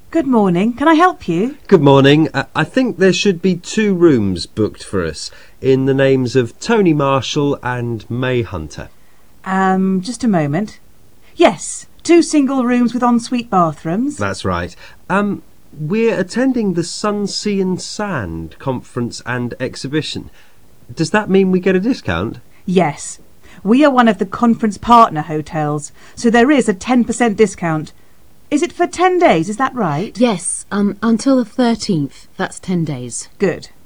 Good morning. Can I help you? Good morning. I think there should be 2 rooms booked for us in the names of Tony Marshall and May Hunter. Just a moment. Yes, 2 single rooms with ensuite bathrooms. That's right. We're attending the Sun, Sea and Sand conference and exhibition. Does that mean we get a discount? Yes. We are one of the conference partner hotels, so there is a 10% discount. Is it for 10 days, is that right? Yes, until the 13th. That's 10 days. Good.